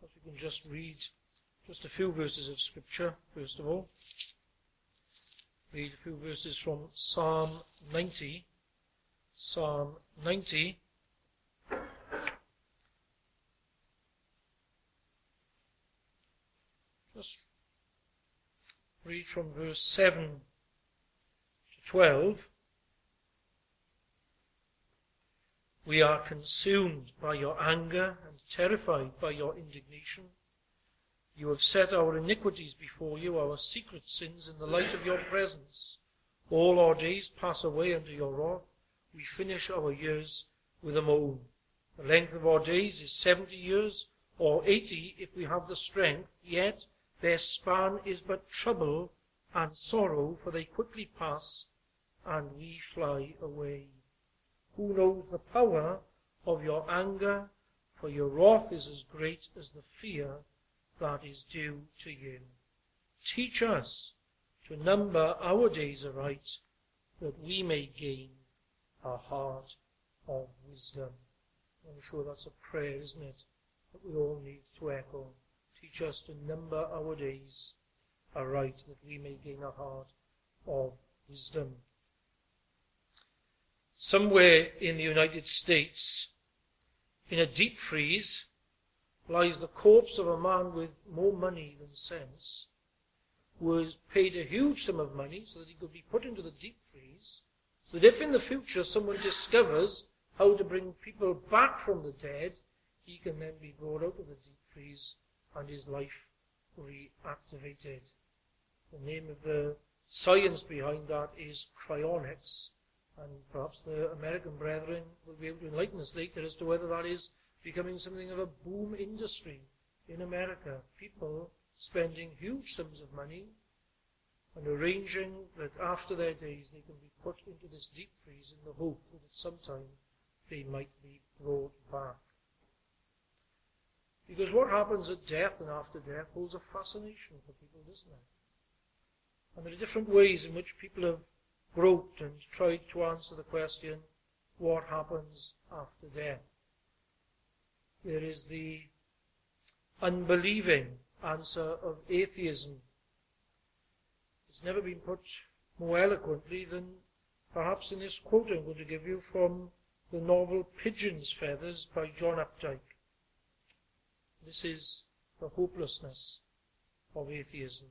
Perhaps we can just read just a few verses of Scripture, first of all. Read a few verses from Psalm 90. Psalm 90. Just read from verse 7 to 12. We are consumed by your anger and terrified by your indignation. You have set our iniquities before you, our secret sins in the light of your presence. All our days pass away under your wrath. We finish our years with a moan. The length of our days is 70 years, or 80 if we have the strength, yet their span is but trouble and sorrow, for they quickly pass, and we fly away. Who knows the power of your anger? For your wrath is as great as the fear that is due to you. Teach us to number our days aright, that we may gain a heart of wisdom. I'm sure that's a prayer, isn't it, that we all need to echo. Teach us to number our days aright, that we may gain a heart of wisdom. Somewhere in the United States, in a deep freeze, lies the corpse of a man with more money than sense, who was paid a huge sum of money so that he could be put into the deep freeze, so that if in the future someone discovers how to bring people back from the dead, he can then be brought out of the deep freeze and his life reactivated. The name of the science behind that is cryonics, and perhaps the American brethren will be able to enlighten us later as to whether that is becoming something of a boom industry in America. People spending huge sums of money and arranging that after their days they can be put into this deep freeze in the hope that at some time they might be brought back. Because what happens at death and after death holds a fascination for people, doesn't it? And there are different ways in which people have groped and tried to answer the question, what happens after death? There is the unbelieving answer of atheism. It's never been put more eloquently than perhaps in this quote I'm going to give you from the novel Pigeon's Feathers by John Updike. This is the hopelessness of atheism.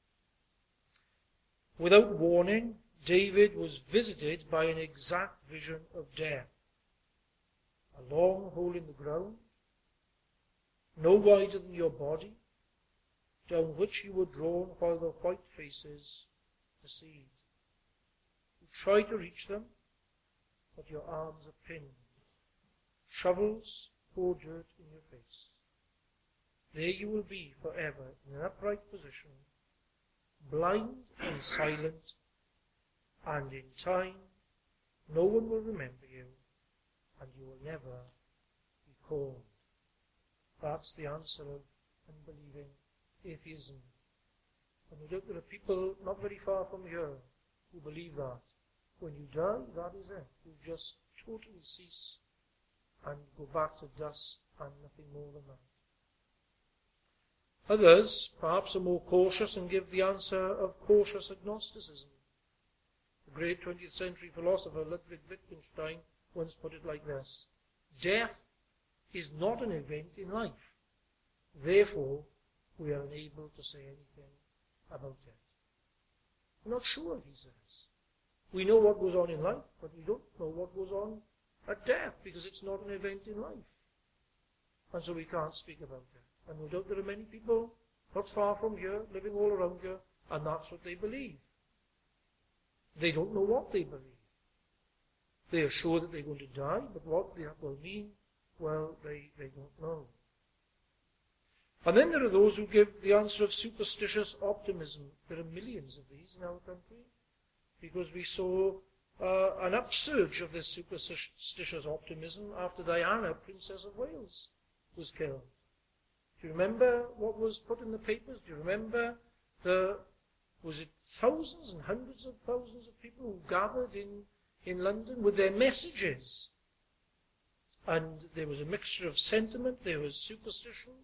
Without warning, David was visited by an exact vision of death. A long hole in the ground, no wider than your body, down which you were drawn while the white faces recede. You try to reach them, but your arms are pinned. Shovels pour dirt in your face. There you will be forever in an upright position, blind and silent, and in time no one will remember you, and you will never be called. That's the answer of unbelieving atheism. And no doubt there are people not very far from here who believe that. When you die, that is it. You just totally cease and go back to dust and nothing more than that. Others, perhaps, are more cautious and give the answer of cautious agnosticism. The great 20th century philosopher Ludwig Wittgenstein once put it like this: death is not an event in life. Therefore, we are unable to say anything about it. We're not sure, he says. We know what goes on in life, but we don't know what goes on at death, because it's not an event in life. And so we can't speak about it. And no doubt there are many people not far from here, living all around here, and that's what they believe. They don't know what they believe. They are sure that they're going to die, but what that will mean, well, they don't know. And then there are those who give the answer of superstitious optimism. There are millions of these in our country, because we saw an upsurge of this superstitious optimism after Diana, Princess of Wales, was killed. Do you remember what was put in the papers? Do you remember was it thousands and hundreds of thousands of people who gathered in London with their messages? And there was a mixture of sentiment, there was superstition,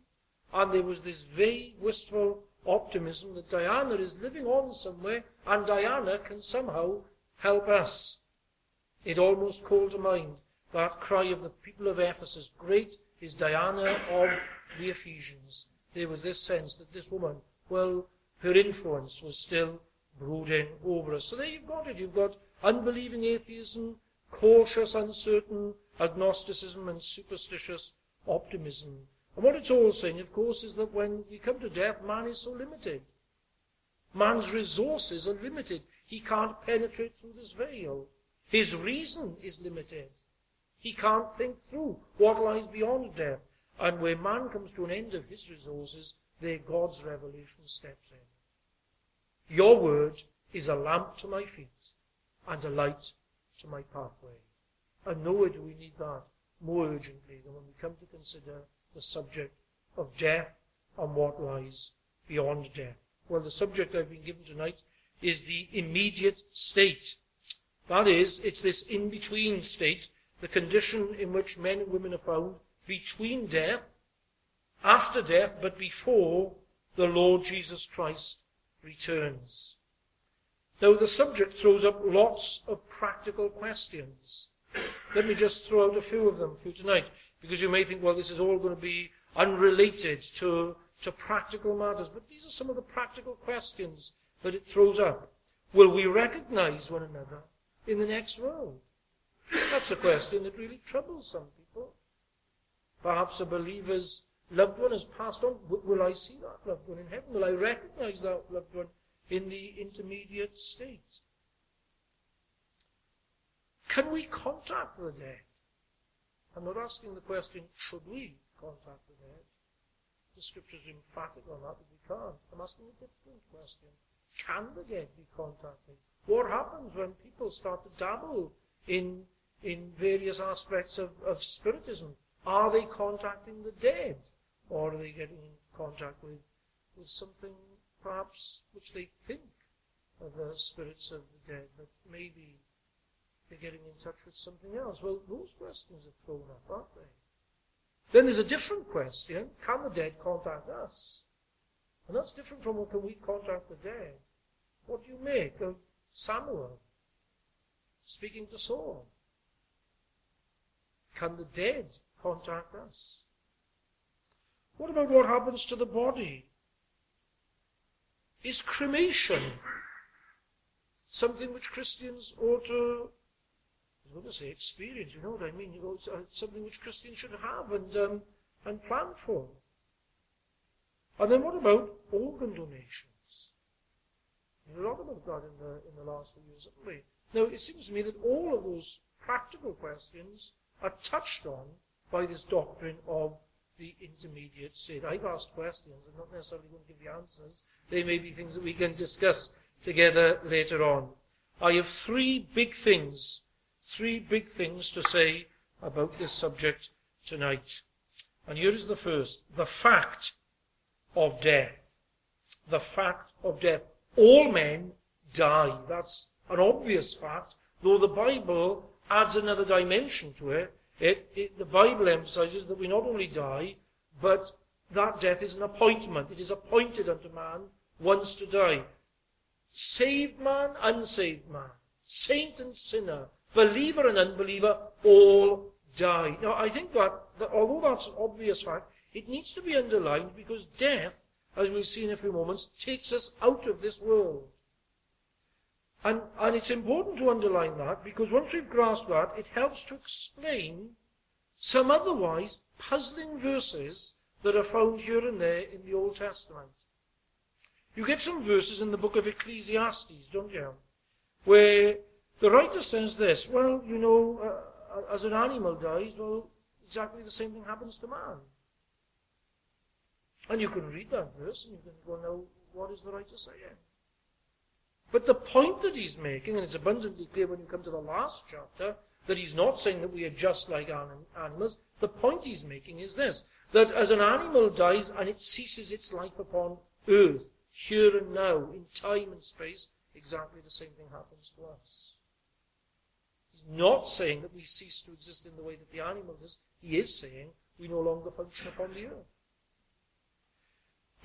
And there was this vague, wistful optimism that Diana is living on somewhere, and Diana can somehow help us. It almost called to mind that cry of the people of Ephesus, "Great is Diana of the Ephesians." There was this sense that this woman, well, her influence was still brooding over us. So there you've got it. You've got unbelieving atheism, cautious, uncertain agnosticism, and superstitious optimism. And what it's all saying, of course, is that when we come to death, man is so limited. Man's resources are limited. He can't penetrate through this veil. His reason is limited. He can't think through what lies beyond death. And where man comes to an end of his resources, there God's revelation steps in. Your word is a lamp to my feet and a light to my pathway. And nowhere do we need that more urgently than when we come to consider the subject of death and what lies beyond death. Well, the subject I've been given tonight is the immediate state. That is, it's this in-between state, the condition in which men and women are found between death, after death, but before the Lord Jesus Christ returns. Now, the subject throws up lots of practical questions. Let me just throw out a few of them for you tonight, because you may think, well, this is all going to be unrelated to practical matters. But these are some of the practical questions that it throws up. Will we recognize one another in the next world? That's a question that really troubles some people. Perhaps a believer's loved one has passed on. Will I see that loved one in heaven? Will I recognize that loved one in the intermediate state? Can we contact the dead? I'm not asking the question, should we contact the dead? The scriptures are emphatic on that we can't. I'm asking a different question. Can the dead be contacted? What happens when people start to dabble in various aspects of spiritism? Are they contacting the dead? Or are they getting in contact with something perhaps which they think of the spirits of the dead, but maybe they're getting in touch with something else? Well, those questions are thrown up, aren't they? Then there's a different question. Can the dead contact us? And that's different from, can we contact the dead? What do you make of Samuel speaking to Saul? Can the dead contact us? What about what happens to the body? Is cremation something which Christians ought to, I was going to say experience, you know what I mean? Something which Christians should have and plan for. And then what about organ donations? There's a lot about that in the last few years, haven't we? Now, it seems to me that all of those practical questions are touched on by this doctrine of the intermediate state. I've asked questions. I'm not necessarily going to give the answers. They may be things that we can discuss together later on. I have three big things to say about this subject tonight. And here is the first. The fact of death. The fact of death. All men die. That's an obvious fact, though the Bible adds another dimension to it. The Bible emphasizes that we not only die, but that death is an appointment. It is appointed unto man once to die. Saved man, unsaved man, saint and sinner, believer and unbeliever, all die. Now, I think that although that's an obvious fact, it needs to be underlined because death, as we'll see in a few moments, takes us out of this world. And it's important to underline that because once we've grasped that, it helps to explain some otherwise puzzling verses that are found here and there in the Old Testament. You get some verses in the book of Ecclesiastes, don't you? Where the writer says this, well, as an animal dies, well, exactly the same thing happens to man. And you can read that verse and you can go, now, what is the writer saying? But the point that he's making, and it's abundantly clear when you come to the last chapter, that he's not saying that we are just like animals. The point he's making is this, that as an animal dies and it ceases its life upon earth, here and now, in time and space, exactly the same thing happens to us. He's not saying that we cease to exist in the way that the animal does. He is saying we no longer function upon the earth.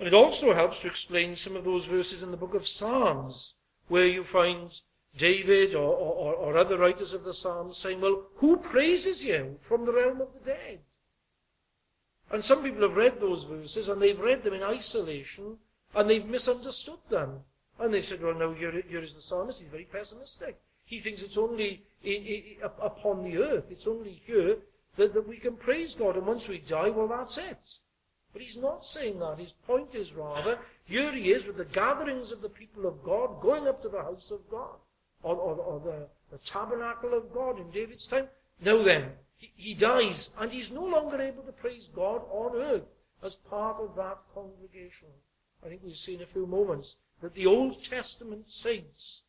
And it also helps to explain some of those verses in the book of Psalms, where you find David or other writers of the Psalms saying, well, who praises you from the realm of the dead? And some people have read those verses, and they've read them in isolation, and they've misunderstood them. And they said, well, no, here is the psalmist. He's very pessimistic. He thinks it's only upon the earth. It's only here that we can praise God. And once we die, well, that's it. But he's not saying that. His point is rather, here he is with the gatherings of the people of God, going up to the house of God, or the tabernacle of God in David's time. Now then, he dies, and he's no longer able to praise God on earth as part of that congregation. I think we'll see in a few moments that the Old Testament saints,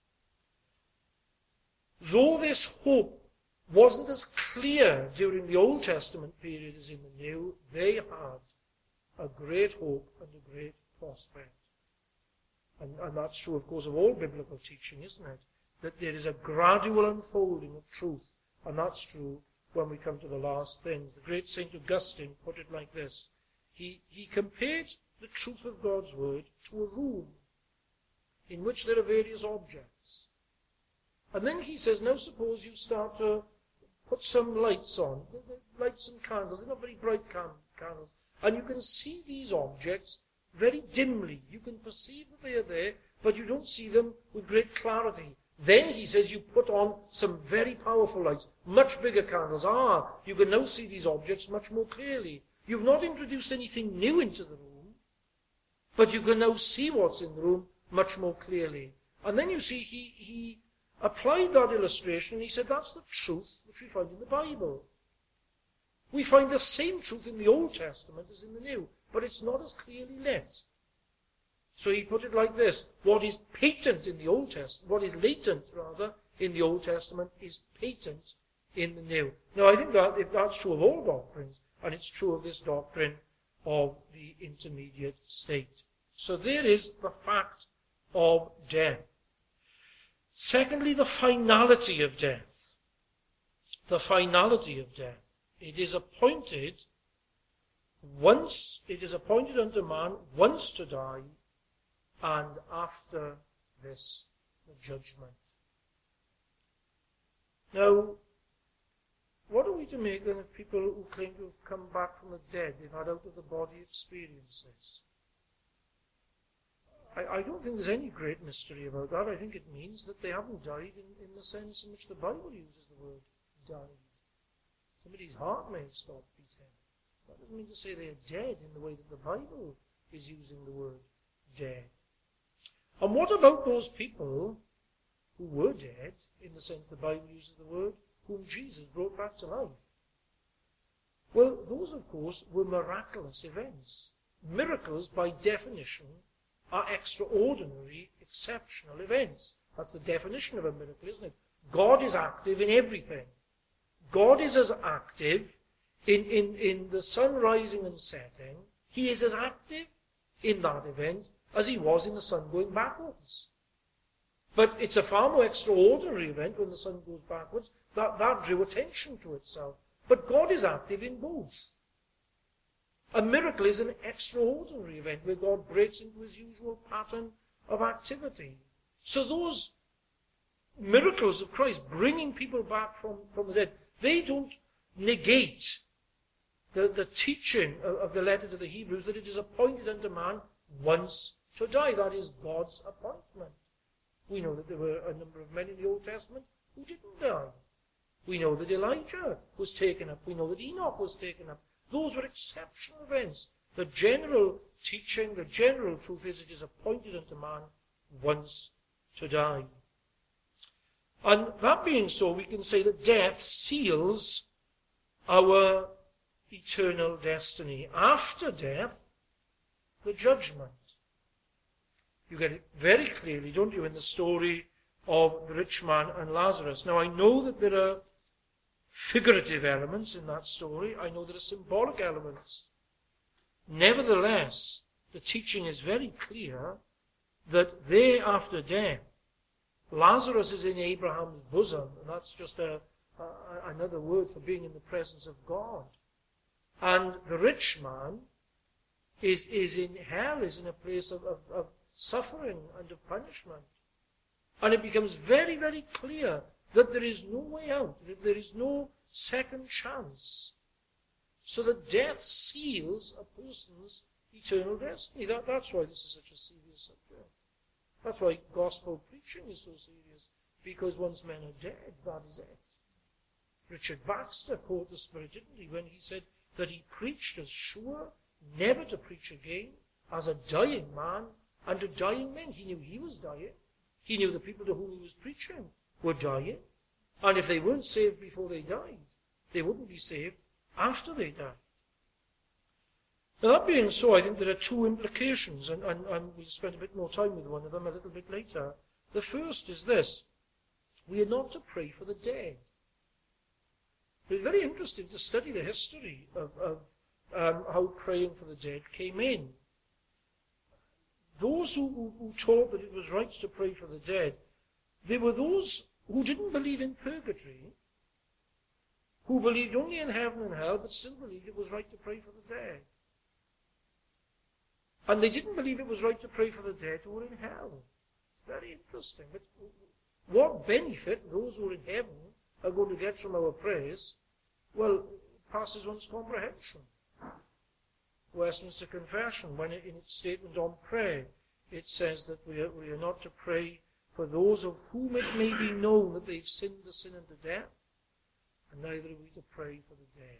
though this hope wasn't as clear during the Old Testament period as in the New, they had a great hope and a great prospect. And that's true, of course, of all biblical teaching, isn't it? That there is a gradual unfolding of truth. And that's true when we come to the last things. The great St. Augustine put it like this. He compared the truth of God's word to a room in which there are various objects. And then he says, now suppose you start to put some lights on, lights and candles. They're not very bright candles. And you can see these objects very dimly. You can perceive that they are there, but you don't see them with great clarity. Then, he says, you put on some very powerful lights, much bigger candles. You can now see these objects much more clearly. You've not introduced anything new into the room, but you can now see what's in the room much more clearly. And then you see he applied that illustration, and he said that's the truth which we find in the Bible. We find the same truth in the Old Testament as in the New, but it's not as clearly lit. So he put it like this: what is patent in the Old Testament, what is latent, rather, in the Old Testament is patent in the New. Now, I think that if that's true of all doctrines, and it's true of this doctrine of the intermediate state. So there is the fact of death. Secondly, the finality of death. The finality of death. It is appointed unto man once to die, and after this, the judgment. Now, what are we to make then of people who claim to have come back from the dead? They've had out-of-the-body experiences. I don't think there's any great mystery about that. I think it means that they haven't died in the sense in which the Bible uses the word died. Somebody's heart may have stopped beating. That doesn't mean to say they are dead in the way that the Bible is using the word dead. And what about those people who were dead, in the sense the Bible uses the word, whom Jesus brought back to life? Well, those, of course, were miraculous events. Miracles, by definition, are extraordinary, exceptional events. That's the definition of a miracle, isn't it? God is active in everything. God is as active in the sun rising and setting. He is as active in that event as he was in the sun going backwards. But it's a far more extraordinary event when the sun goes backwards. That drew attention to itself. But God is active in both. A miracle is an extraordinary event where God breaks into his usual pattern of activity. So those miracles of Christ, bringing people back from the dead, they don't negate the teaching of the letter to the Hebrews that it is appointed unto man once to die. That is God's appointment. We know that there were a number of men in the Old Testament who didn't die. We know that Elijah was taken up. We know that Enoch was taken up. Those were exceptional events. The general teaching, the general truth is it is appointed unto man once to die. And that being so, we can say that death seals our eternal destiny. After death, the judgment. You get it very clearly, don't you, in the story of the rich man and Lazarus. Now, I know that there are figurative elements in that story. I know there are symbolic elements. Nevertheless, the teaching is very clear that they, after death, Lazarus is in Abraham's bosom, and that's just another word for being in the presence of God. And the rich man is in hell, is in a place of suffering and of punishment. And it becomes very, very clear that there is no way out, that there is no second chance. So that death seals a person's eternal destiny. That's why this is such a serious subject. That's why gospel preaching is so serious, because once men are dead, that is it. Richard Baxter quoted the Spirit, didn't he, when he said that he preached as sure never to preach again as a dying man and to dying men. He knew he was dying. He knew the people to whom he was preaching were dying. And if they weren't saved before they died, they wouldn't be saved after they died. Now, that being so, I think there are two implications, and we'll spend a bit more time with one of them a little bit later. The first is this: we are not to pray for the dead. It's very interesting to study the history of how praying for the dead came in. Those who taught that it was right to pray for the dead, they were those who didn't believe in purgatory, who believed only in heaven and hell, but still believed it was right to pray for the dead. And they didn't believe it was right to pray for the dead who were in hell. It's very interesting. But what benefit those who are in heaven are going to get from our prayers, well, it passes one's comprehension. Westminster Confession, when in its statement on prayer, it says that we are not to pray for those of whom it may be known that they've sinned the sin unto death, and neither are we to pray for the dead.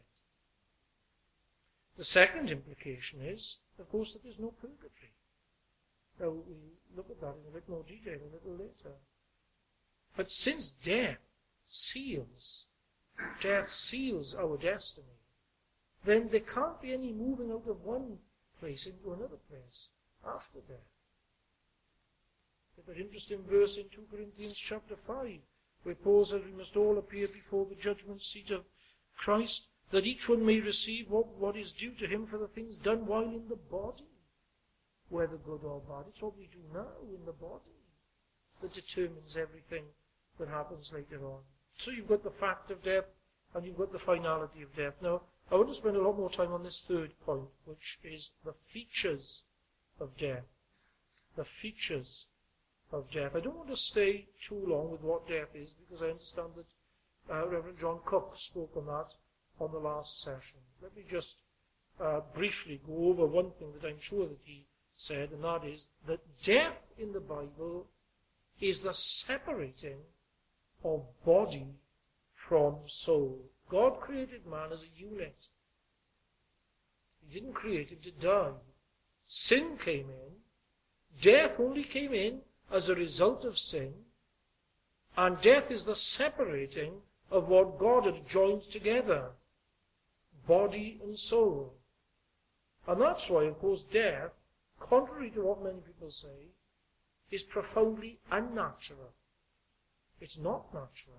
The second implication is, of course, that there's no purgatory. Now, we'll look at that in a bit more detail a little later. But since death seals our destiny, then there can't be any moving out of one place into another place after death. There's an interesting verse in 2 Corinthians chapter 5, where Paul says we must all appear before the judgment seat of Christ, that each one may receive what is due to him for the things done while in the body, whether good or bad. It's what we do now in the body that determines everything that happens later on. So you've got the fact of death, and you've got the finality of death. Now, I want to spend a lot more time on this third point, which is the features of death. The features of death. I don't want to stay too long with what death is, because I understand that Reverend John Cook spoke on that on the last session. Let me just briefly go over one thing that I'm sure that he said, and that is that death in the Bible is the separating of body from soul. God created man as a unit. He didn't create him to die. Sin came in. Death only came in as a result of sin. And death is the separating of what God had joined together, body and soul. And that's why, of course, death, contrary to what many people say, is profoundly unnatural. It's not natural.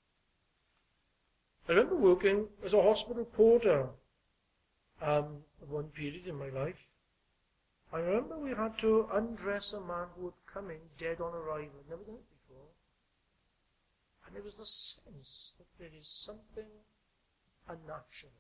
I remember working as a hospital porter at one period in my life. I remember we had to undress a man who had come in dead on arrival. I'd never done it before. And there was the sense that there is something unnatural.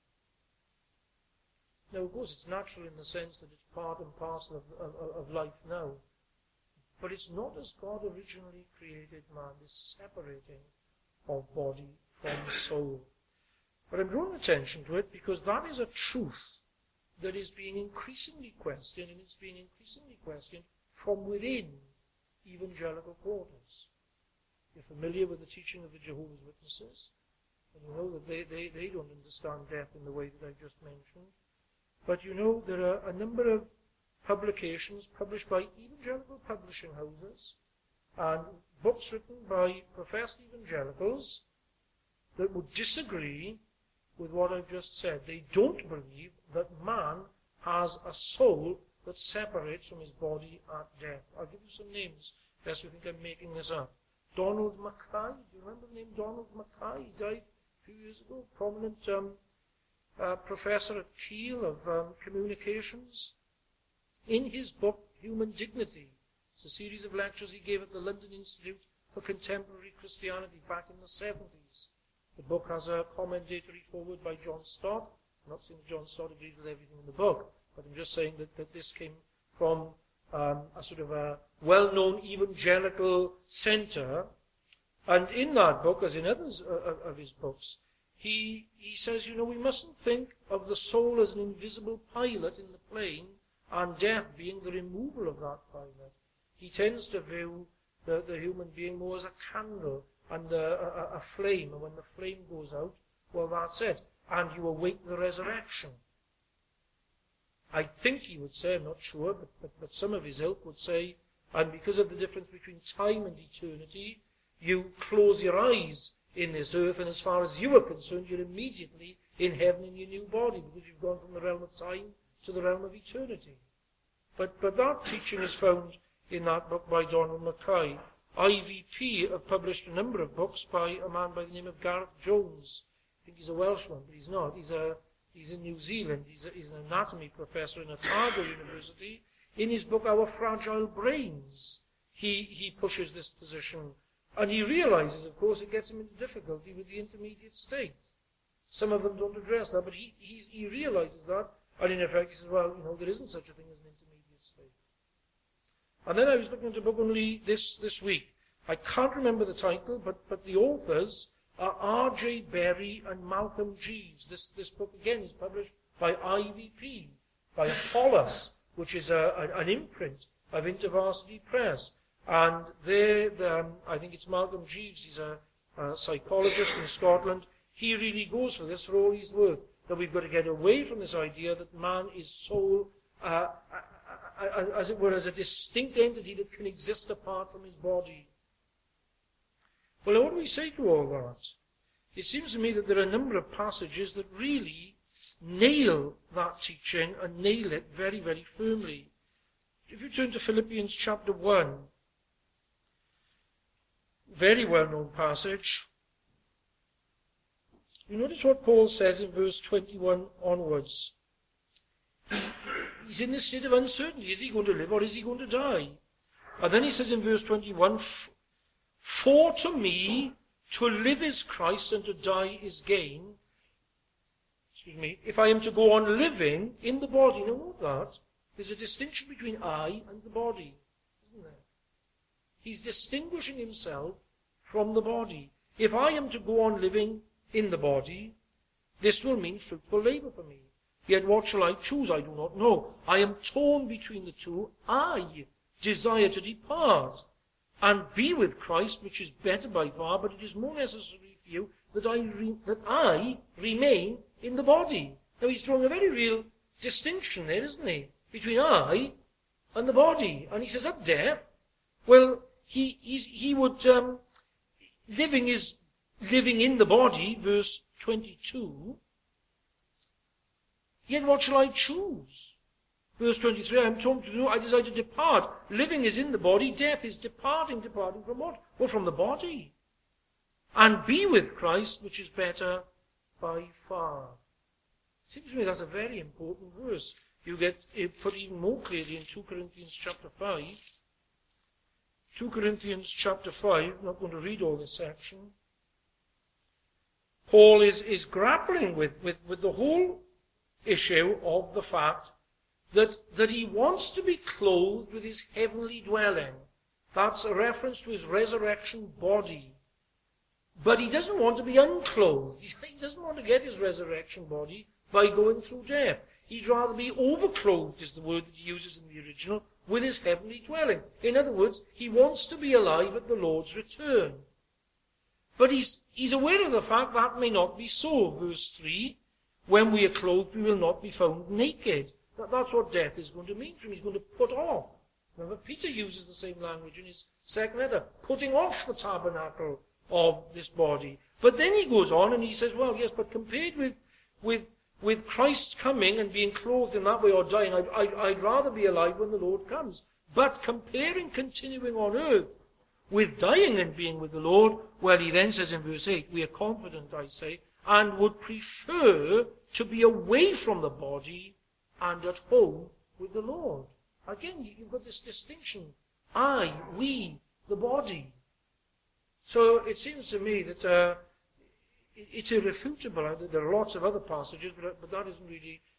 Now, of course, it's natural in the sense that it's part and parcel of life now. But it's not as God originally created man, this separating of body from soul. But I'm drawing attention to it because that is a truth that is being increasingly questioned, and it's being increasingly questioned from within evangelical quarters. You're familiar with the teaching of the Jehovah's Witnesses, and you know that they don't understand death in the way that I've just mentioned. But you know there are a number of publications published by evangelical publishing houses and books written by professed evangelicals that would disagree with what I've just said. They don't believe that man has a soul that separates from his body at death. I'll give you some names, lest you think I'm making this up. Donald Mackay, do you remember the name Donald Mackay? He died a few years ago, prominent professor at Keele of communications. In his book, Human Dignity, it's a series of lectures he gave at the London Institute for Contemporary Christianity back in the 70s. The book has a commentary foreword by John Stott. I'm not saying that John Stott agrees with everything in the book, But I'm just saying that this came from a sort of a well-known evangelical centre. And in that book, as in others of his books, he says, we mustn't think of the soul as an invisible pilot in the plane, and death being the removal of that pilot. He tends to view the human being more as a candle and a flame, and when the flame goes out, well, that's it. And you await the resurrection. I think he would say, I'm not sure, but some of his ilk would say, and because of the difference between time and eternity, you close your eyes in this earth, and as far as you are concerned, you're immediately in heaven in your new body, because you've gone from the realm of time to the realm of eternity. But that teaching is found in that book by Donald Mackay. IVP have published a number of books by a man by the name of Gareth Jones. I think he's a Welshman, but he's not. He's in New Zealand. He's an anatomy professor in Otago University. In his book, Our Fragile Brains, he pushes this position. And he realizes, of course, it gets him into difficulty with the intermediate state. Some of them don't address that, but he realizes that. And in effect, he says, well, there isn't such a thing as an intermediate state. And then I was looking at a book only this week. I can't remember the title, but the authors are R.J. Berry and Malcolm Jeeves. This book, again, is published by IVP, by Apollos, which is an imprint of InterVarsity Press. And I think it's Malcolm Jeeves, he's a psychologist in Scotland. He really goes for this for all he's worth, that we've got to get away from this idea that man is soul, as it were, as a distinct entity that can exist apart from his body. Well, what do we say to all that? It seems to me that there are a number of passages that really nail that teaching and nail it very, very firmly. If you turn to Philippians chapter 1, very well-known passage, you notice what Paul says in verse 21 onwards. He's in this state of uncertainty. Is he going to live or is he going to die? And then he says in verse 21, for to me, to live is Christ and to die is gain. If I am to go on living in the body, now note that. There's a distinction between I and the body, isn't there? He's distinguishing himself from the body. If I am to go on living in the body, this will mean fruitful labor for me. Yet what shall I choose? I do not know. I am torn between the two. I desire to depart and be with Christ, which is better by far, but it is more necessary for you that I remain in the body. Now he's drawing a very real distinction there, isn't he? Between I and the body. And he says, at death, well, he would, living is living in the body, verse 22. Yet what shall I choose? Verse 23, I am torn between the two. I desire to depart. Living is in the body, death is departing from what? Well, from the body. And be with Christ, which is better by far. Seems to me that's a very important verse. You get it put even more clearly in 2 Corinthians chapter 5. 2 Corinthians chapter 5, I'm not going to read all this section. Paul is grappling with the whole issue of the fact that he wants to be clothed with his heavenly dwelling. That's a reference to his resurrection body. But he doesn't want to be unclothed. He doesn't want to get his resurrection body by going through death. He'd rather be overclothed, is the word that he uses in the original, with his heavenly dwelling. In other words, he wants to be alive at the Lord's return. But he's aware of the fact that may not be so. Verse 3, when we are clothed, we will not be found naked. That's what death is going to mean for him. He's going to put off. Remember, Peter uses the same language in his second letter, putting off the tabernacle of this body. But then he goes on and he says, well, yes, but compared with Christ coming and being clothed in that way or dying, I'd rather be alive when the Lord comes. But comparing continuing on earth with dying and being with the Lord, well, he then says in verse 8, we are confident, I say, and would prefer to be away from the body and at home with the Lord. Again, you've got this distinction. I, we, the body. So it seems to me that it's irrefutable. There are lots of other passages, but that isn't really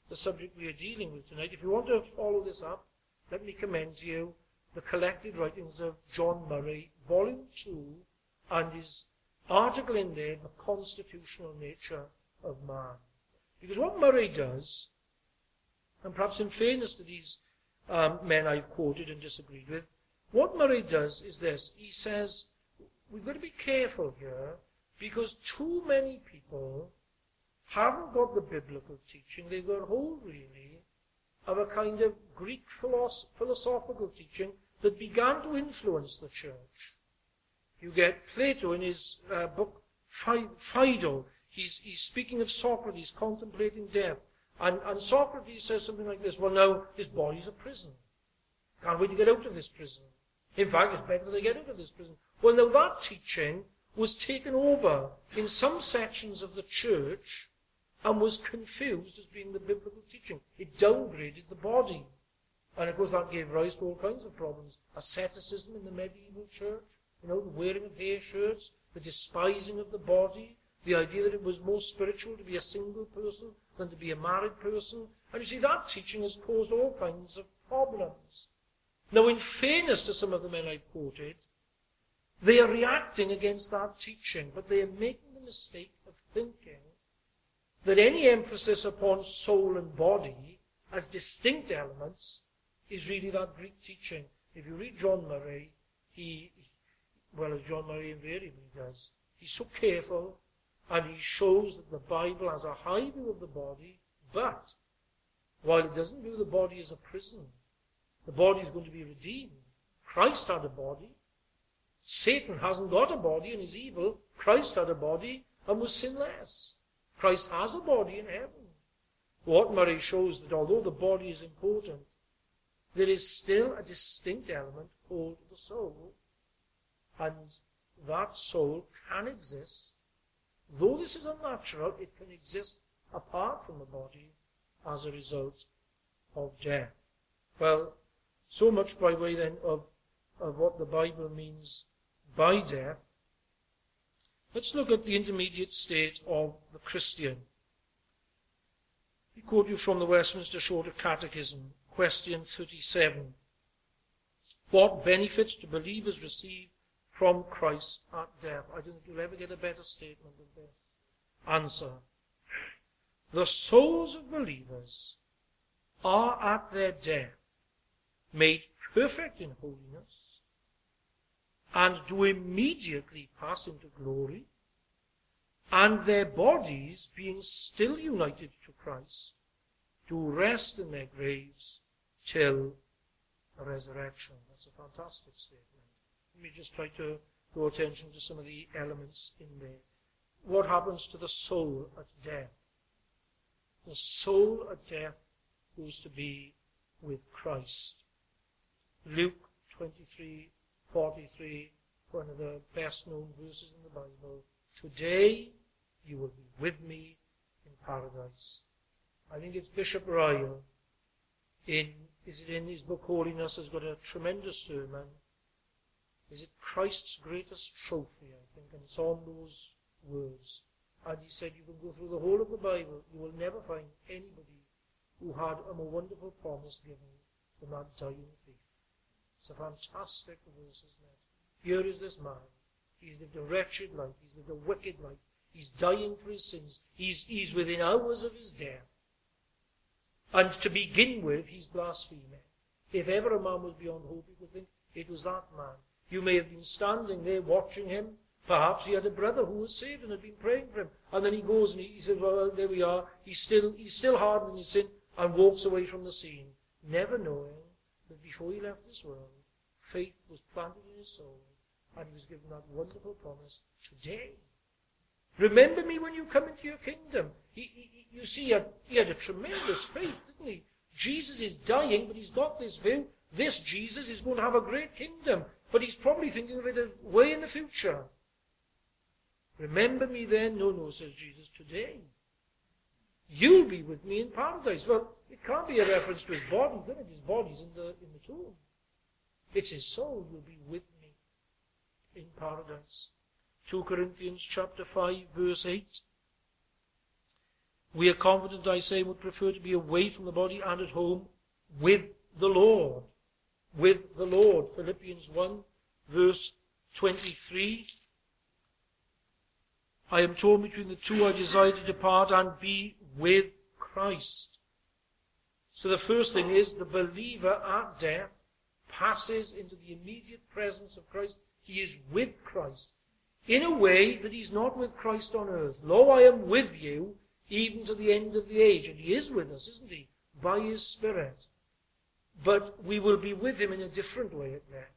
the subject we are dealing with tonight. If you want to follow this up, let me commend to you the collected writings of John Murray, Volume 2, and his article in there, The Constitutional Nature of Man. Because what Murray does, and perhaps in fairness to these men I've quoted and disagreed with, what Murray does is this. He says, we've got to be careful here, because too many people haven't got the biblical teaching. They've got hold, really, of a kind of Greek philosophical teaching that began to influence the church. You get Plato in his book Phaedo. He's speaking of Socrates contemplating death. And Socrates says something like this, well, now, his body's a prison. Can't wait to get out of this prison. In fact, it's better to get out of this prison. Well, now, that teaching was taken over in some sections of the church and was confused as being the biblical teaching. It downgraded the body. And of course that gave rise to all kinds of problems. Asceticism in the medieval church, the wearing of hair shirts, the despising of the body, the idea that it was more spiritual to be a single person than to be a married person. And you see, that teaching has caused all kinds of problems. Now, in fairness to some of the men I've quoted, they are reacting against that teaching, but they are making the mistake of thinking that any emphasis upon soul and body as distinct elements is really that Greek teaching. If you read John Murray, as John Murray invariably does, he's so careful, and he shows that the Bible has a high view of the body, but while it doesn't view the body as a prison, the body is going to be redeemed. Christ had a body. Satan hasn't got a body and is evil. Christ had a body and was sinless. Christ has a body in heaven. What Murray shows that although the body is important, there is still a distinct element called the soul, and that soul can exist. Though this is unnatural, it can exist apart from the body as a result of death. Well, so much by way then of what the Bible means by death. Let's look at the intermediate state of the Christian. We quote you from the Westminster Shorter Catechism, question 37. What benefits do believers receive from Christ at death? I don't think you'll ever get a better statement than this. Answer. The souls of believers are at their death made perfect in holiness, and do immediately pass into glory, and their bodies, being still united to Christ, do rest in their graves till the resurrection. That's a fantastic statement. Let me just try to draw attention to some of the elements in there. What happens to the soul at death? The soul at death goes to be with Christ. Luke 23:43, one of the best-known verses in the Bible. Today you will be with me in paradise. I think it's Bishop Ryle, in his book Holiness, has got a tremendous sermon. Is it Christ's Greatest Trophy, I think, and it's on those words. And he said you can go through the whole of the Bible, you will never find anybody who had a more wonderful promise given than that dying thief. It's a fantastic verse, isn't it? Here is this man. He's lived a wretched life. He's lived a wicked life. He's dying for his sins. He's within hours of his death. And to begin with, he's blaspheming. If ever a man was beyond hope, you could think it was that man. You may have been standing there watching him. Perhaps he had a brother who was saved and had been praying for him. And then he goes and he says, well, there we are. He's still hardened in his sin, and walks away from the scene, never knowing that before he left this world, faith was planted in his soul, and he was given that wonderful promise, today. Remember me when you come into your kingdom. You see, he had a tremendous faith, didn't he? Jesus is dying, but he's got this view. This Jesus is going to have a great kingdom, but he's probably thinking of it way in the future. Remember me then? No, says Jesus, today. You'll be with me in paradise. Well, it can't be a reference to his body, can it? His body's in the tomb. It's his soul. You'll be with me in paradise. 2 Corinthians chapter 5, verse 8. We are confident, I say, would prefer to be away from the body and at home with the Lord. With the Lord. Philippians 1, verse 23. I am torn between the two. I desire to depart and be with Christ. So the first thing is, the believer at death passes into the immediate presence of Christ. He is with Christ in a way that he's not with Christ on earth. Lo, I am with you even to the end of the age. And he is with us, isn't he? By his Spirit. But we will be with him in a different way at death.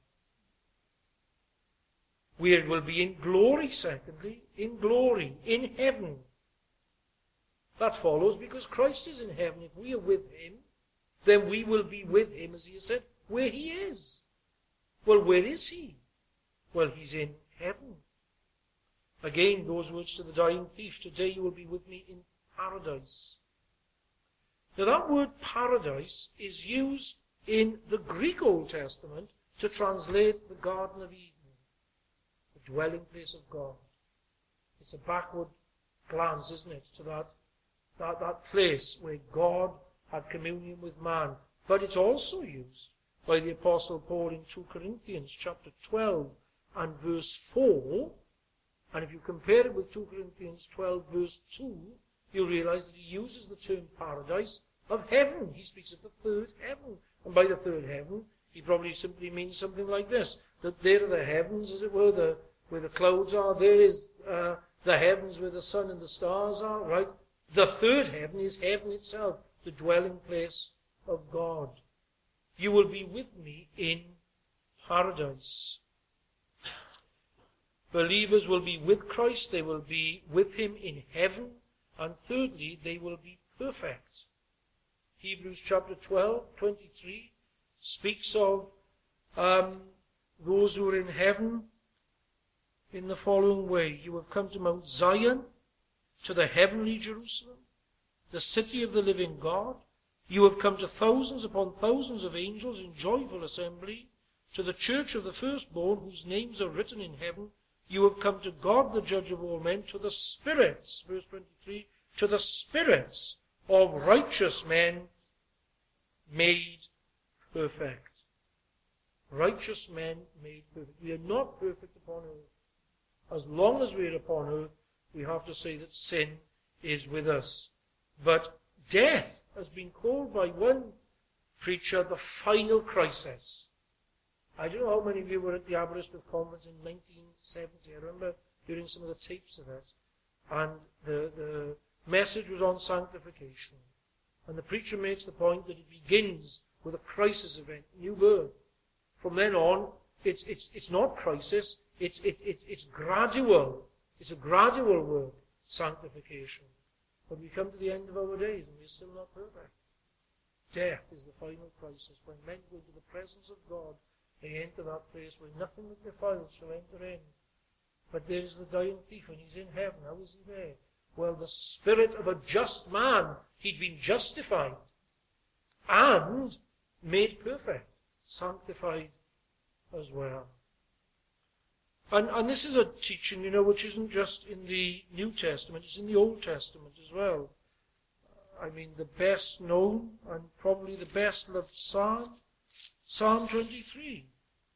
We will be in glory, secondly. In glory. In heaven. That follows because Christ is in heaven. If we are with him, then we will be with him, as he has said, where he is. Well, where is he? Well, he's in heaven. Again, those words to the dying thief, today you will be with me in paradise. Now that word paradise is used in the Greek Old Testament to translate the Garden of Eden, the dwelling place of God. It's a backward glance, isn't it, to that place where God had communion with man. But it's also used by the Apostle Paul in 2 Corinthians chapter 12 and verse 4. And if you compare it with 2 Corinthians 12 verse 2, you'll realize that he uses the term paradise of heaven. He speaks of the third heaven. And by the third heaven, he probably simply means something like this, that there are the heavens, as it were, where the clouds are. There is the heavens where the sun and the stars are, right? The third heaven is heaven itself, the dwelling place of God. You will be with me in paradise. Believers will be with Christ. They will be with him in heaven. And thirdly, they will be perfect. Hebrews chapter 12, 23 speaks of those who are in heaven in the following way. You have come to Mount Zion, to the heavenly Jerusalem, the city of the living God. You have come to thousands upon thousands of angels in joyful assembly, to the church of the firstborn whose names are written in heaven. You have come to God, the judge of all men, to the spirits, verse 23, to the spirits of righteous men made perfect. Righteous men made perfect. We are not perfect upon earth. As long as we are upon earth, we have to say that sin is with us. But death has been called by one preacher the final crisis. I don't know how many of you were at the Aberystwyth conference in 1970. I remember hearing some of the tapes of it. And the message was on sanctification. And the preacher makes the point that it begins with a crisis event, new birth. From then on, it's not crisis, it's gradual. It's a gradual work, sanctification. But we come to the end of our days and we're still not perfect. Death is the final crisis. When men go into the presence of God, they enter that place where nothing that defiles shall enter in. But there is the dying thief, and he's in heaven. How is he there? Well, the spirit of a just man. He'd been justified and made perfect, sanctified as well. And this is a teaching, which isn't just in the New Testament, it's in the Old Testament as well. I mean, the best known and probably the best loved Psalm, Psalm 23.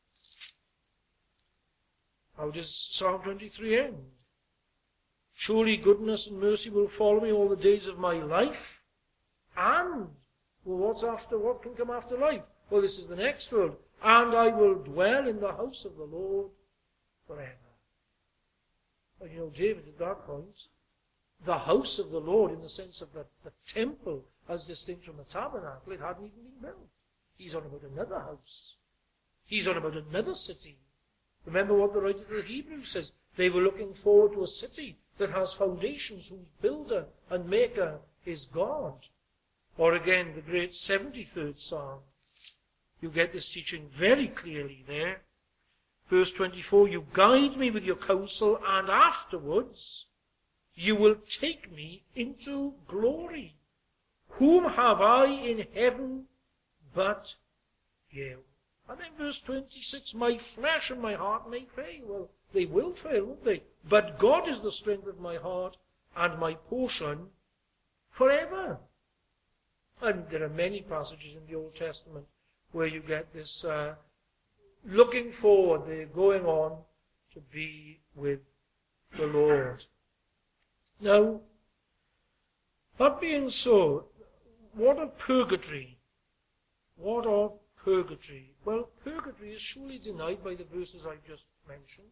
How does Psalm 23 end? Surely goodness and mercy will follow me all the days of my life. And, well, what can come after life? Well, this is the next word. And I will dwell in the house of the Lord forever. Well, David at that point, the house of the Lord in the sense of the temple as distinct from the tabernacle, it hadn't even been built. He's on about another house. He's on about another city. Remember what the writer of the Hebrews says. They were looking forward to a city that has foundations, whose builder and maker is God. Or again, the great 73rd Psalm. You get this teaching very clearly there. Verse 24, you guide me with your counsel, and afterwards you will take me into glory. Whom have I in heaven but you? And then verse 26, my flesh and my heart may fail. Well, they will fail, won't they? But God is the strength of my heart and my portion forever. And there are many passages in the Old Testament where you get this looking forward, they're going on to be with the Lord. Now, that being so, what of purgatory? What of purgatory? Well, purgatory is surely denied by the verses I've just mentioned.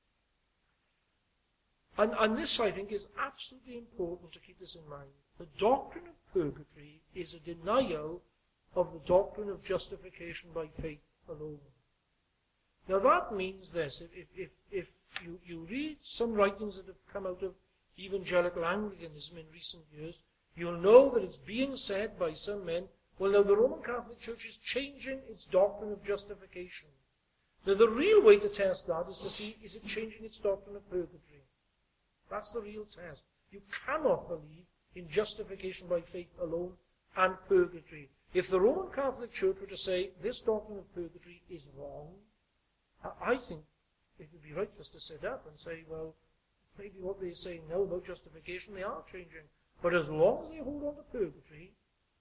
And this, I think, is absolutely important to keep this in mind. The doctrine of purgatory is a denial of the doctrine of justification by faith alone. Now that means this, if you read some writings that have come out of evangelical Anglicanism in recent years, you'll know that it's being said by some men, well, now the Roman Catholic Church is changing its doctrine of justification. Now the real way to test that is to see, is it changing its doctrine of purgatory? That's the real test. You cannot believe in justification by faith alone and purgatory. If the Roman Catholic Church were to say this doctrine of purgatory is wrong, I think it would be right for us to sit up and say, well, maybe what they're saying now about justification, they are changing. But as long as they hold on to purgatory,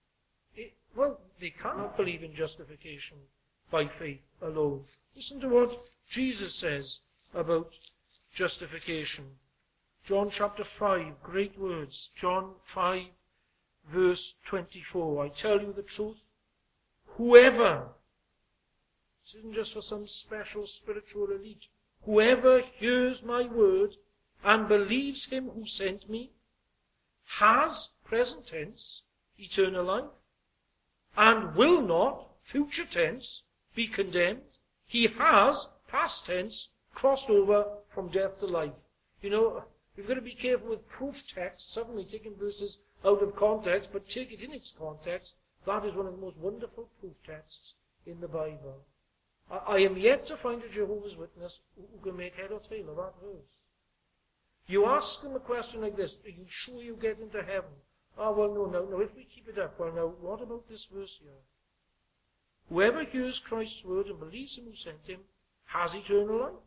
they cannot believe in justification by faith alone. Listen to what Jesus says about justification. John chapter 5, great words. John 5, verse 24. I tell you the truth, whoever, this isn't just for some special spiritual elite, whoever hears my word and believes him who sent me has, present tense, eternal life, and will not, future tense, be condemned. He has, past tense, crossed over from death to life. You know, we've got to be careful with proof texts, suddenly taking verses out of context, but take it in its context. That is one of the most wonderful proof texts in the Bible. I am yet to find a Jehovah's Witness who can make head or tail of that verse. You ask them a question like this, are you sure you get into heaven? Well, no, if we keep it up, well, now, what about this verse here? Whoever hears Christ's word and believes him who sent him has eternal life.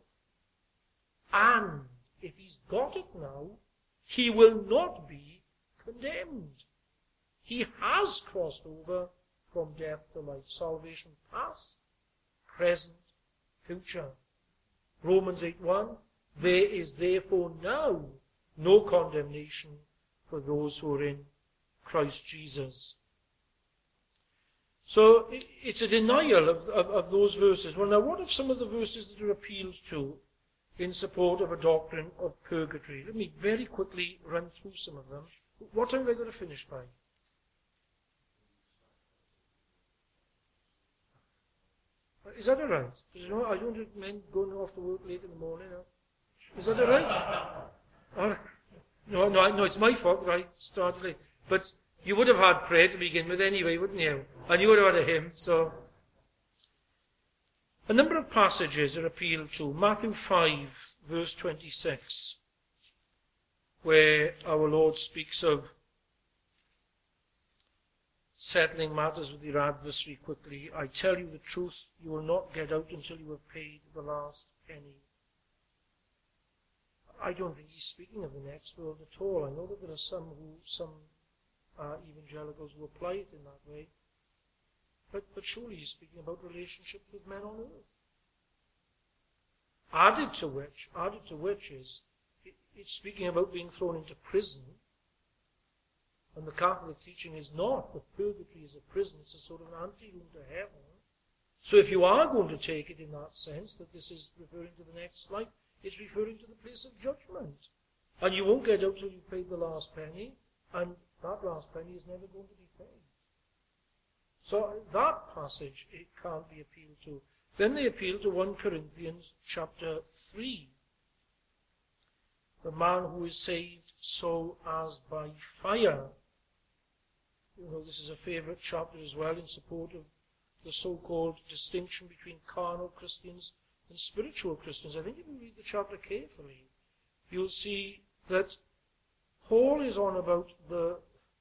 And if he's got it now, he will not be condemned. He has crossed over from death to life. Salvation past, present, future. Romans 8:1, there is therefore now no condemnation for those who are in Christ Jesus. So it's a denial of those verses. Well, now what of some of the verses that are appealed to in support of a doctrine of purgatory? Let me very quickly run through some of them. What time are we going to finish by? Is that all right? Because, you know, I don't want men going off to work late in the morning. Is that all right? No, it's my fault that I started late. But you would have had prayer to begin with anyway, wouldn't you? And you would have had a hymn, so. A number of passages are appealed to. Matthew 5, verse 26, where our Lord speaks of settling matters with your adversary quickly. I tell you the truth, you will not get out until you have paid the last penny. I don't think he's speaking of the next world at all. I know that there are some evangelicals who apply it in that way. But surely he's speaking about relationships with men on earth. Added to which is, it's speaking about being thrown into prison. And the Catholic teaching is not that purgatory is a prison, it's a sort of an anteroom to heaven. So if you are going to take it in that sense, that this is referring to the next life, it's referring to the place of judgment. And you won't get out till you've paid the last penny, and that last penny is never going to be paid. So that passage, it can't be appealed to. Then they appeal to 1 Corinthians chapter 3. The man who is saved so as by fire. You know, this is a favourite chapter as well in support of the so-called distinction between carnal Christians and spiritual Christians. I think if you read the chapter carefully, you'll see that Paul is on about the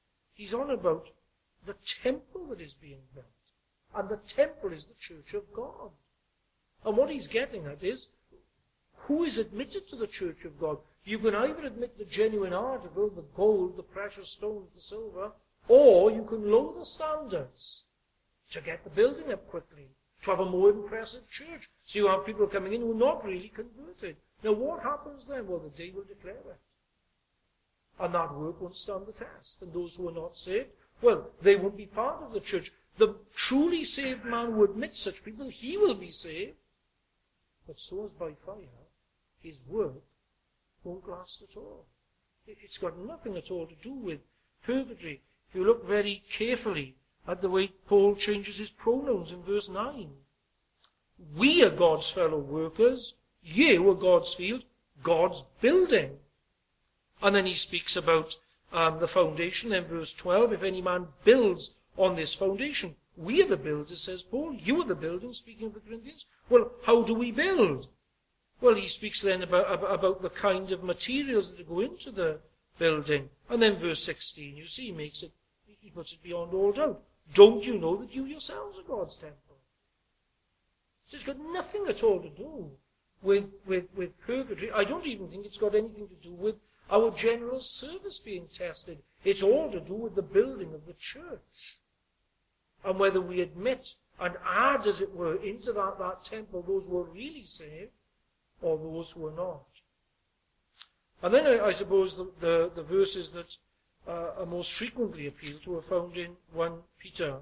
temple that is being built. And the temple is the church of God. And what he's getting at is, who is admitted to the church of God? You can either admit the genuine article, the gold, the precious stones, the silver, or you can lower the standards to get the building up quickly, to have a more impressive church. So you have people coming in who are not really converted. Now what happens then? Well, the day will declare it. And that work won't stand the test. And those who are not saved, well, they won't be part of the church. The truly saved man who admits such people, he will be saved. But so as by fire, his work won't last at all. It's got nothing at all to do with purgatory. If you look very carefully at the way Paul changes his pronouns in verse 9. We are God's fellow workers. You are God's field, God's building. And then he speaks about the foundation in verse 12. If any man builds on this foundation, we are the builders, says Paul. You are the building, speaking of the Corinthians. Well, how do we build? Well, he speaks then about the kind of materials that go into the building. And then verse 16, you see, he puts it beyond all doubt. Don't you know that you yourselves are God's temple? So it's got nothing at all to do with purgatory. I don't even think it's got anything to do with our general service being tested. It's all to do with the building of the church. And whether we admit and add, as it were, into that temple those who are really saved, or those who are not. And then I suppose the verses that are most frequently appealed to are found in 1 Peter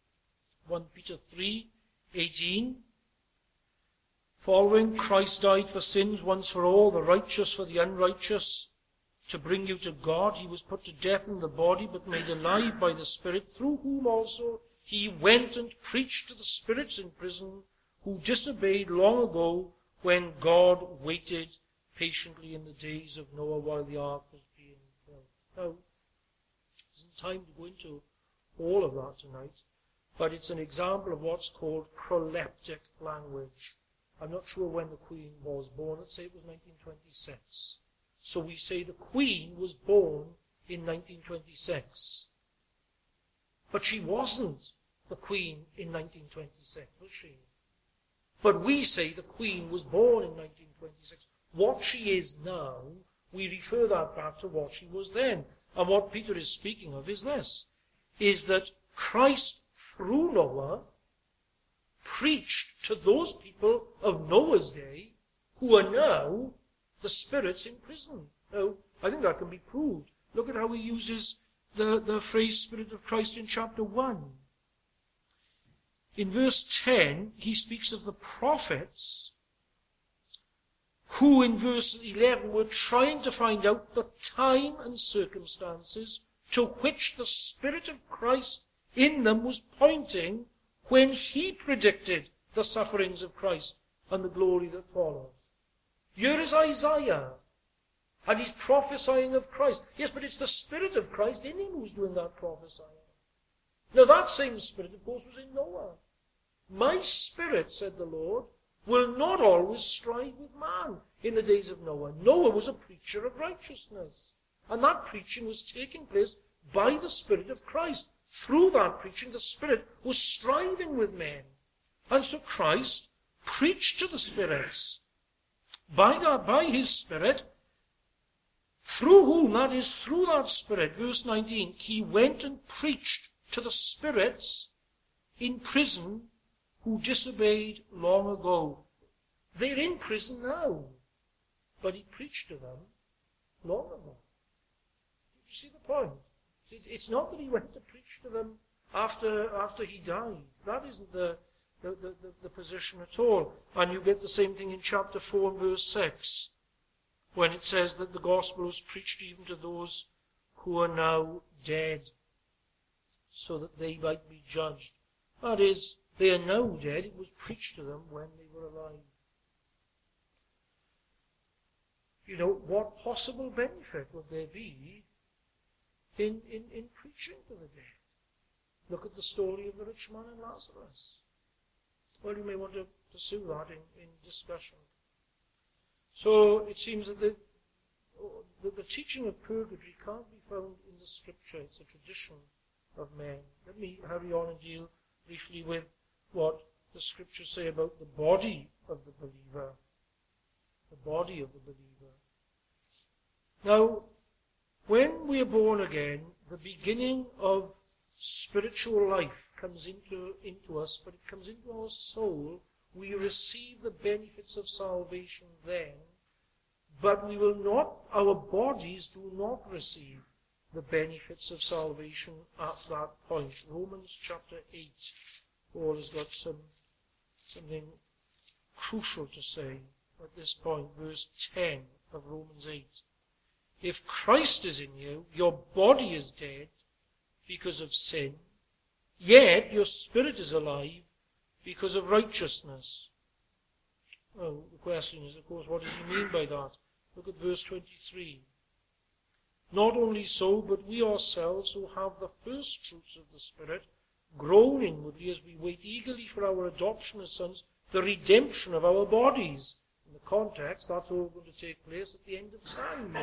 3:18. Following, Christ died for sins once for all, the righteous for the unrighteous, to bring you to God. He was put to death in the body, but made alive by the Spirit, through whom also he went and preached to the spirits in prison, who disobeyed long ago, when God waited patiently in the days of Noah while the ark was being built. Now, there isn't time to go into all of that tonight, but it's an example of what's called proleptic language. I'm not sure when the Queen was born. Let's say it was 1926. So we say the Queen was born in 1926. But she wasn't the Queen in 1926, was she? But we say the Queen was born in 1926. What she is now, we refer that back to what she was then. And what Peter is speaking of is this, is that Christ, through Noah, preached to those people of Noah's day who are now the spirits in prison. Now, I think that can be proved. Look at how he uses the phrase Spirit of Christ in chapter 1. In verse 10, he speaks of the prophets who, in verse 11, were trying to find out the time and circumstances to which the Spirit of Christ in them was pointing when he predicted the sufferings of Christ and the glory that followed. Here is Isaiah, and he's prophesying of Christ. Yes, but it's the Spirit of Christ in him who's doing that prophesying. Now that same Spirit, of course, was in Noah. My Spirit, said the Lord, will not always strive with man in the days of Noah. Noah was a preacher of righteousness. And that preaching was taking place by the Spirit of Christ. Through that preaching, the Spirit was striving with men. And so Christ preached to the spirits. By his Spirit, through whom, that is, through that Spirit, verse 19, he went and preached to the spirits in prison who disobeyed long ago. They're in prison now, but he preached to them long ago. You see the point? It's not that he went to preach to them after he died. That isn't the position at all. And you get the same thing in chapter 4 and verse 6, when it says that the gospel was preached even to those who are now dead, so that they might be judged. That is, they are now dead. It was preached to them when they were alive. You know, what possible benefit would there be in preaching to the dead? Look at the story of the rich man and Lazarus. Well, you may want to pursue that in discussion. So it seems that the teaching of purgatory can't be found in the Scripture. It's a tradition of men. Let me hurry on and deal briefly with what the Scriptures say about the body of the believer. The body of the believer. Now, when we are born again, the beginning of spiritual life comes into us, but it comes into our soul. We receive the benefits of salvation then, but we will not, our bodies do not receive the benefits of salvation at that point. Romans chapter 8, Paul has got something crucial to say at this point, verse 10 of Romans 8. If Christ is in you, your body is dead because of sin, yet your spirit is alive because of righteousness. Well, the question is, of course, what does he mean by that? Look at verse 23. Not only so, but we ourselves who have the first fruits of the Spirit, groan inwardly as we wait eagerly for our adoption as sons, the redemption of our bodies. In the context, that's all going to take place at the end of time.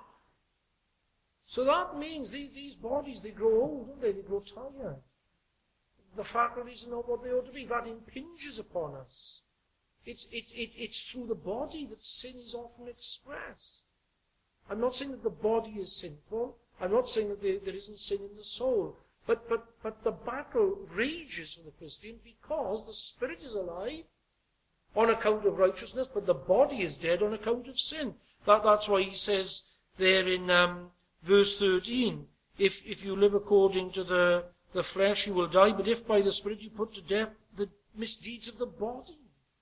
So that means these bodies, they grow old, don't they? They grow tired. The faculties are not what they ought to be. That impinges upon us. It's through the body that sin is often expressed. I'm not saying that the body is sinful. I'm not saying that there isn't sin in the soul. But the battle rages for the Christian because the spirit is alive on account of righteousness, but the body is dead on account of sin. That's why he says there in verse 13, if you live according to the flesh, you will die, but if by the Spirit you put to death the misdeeds of the body.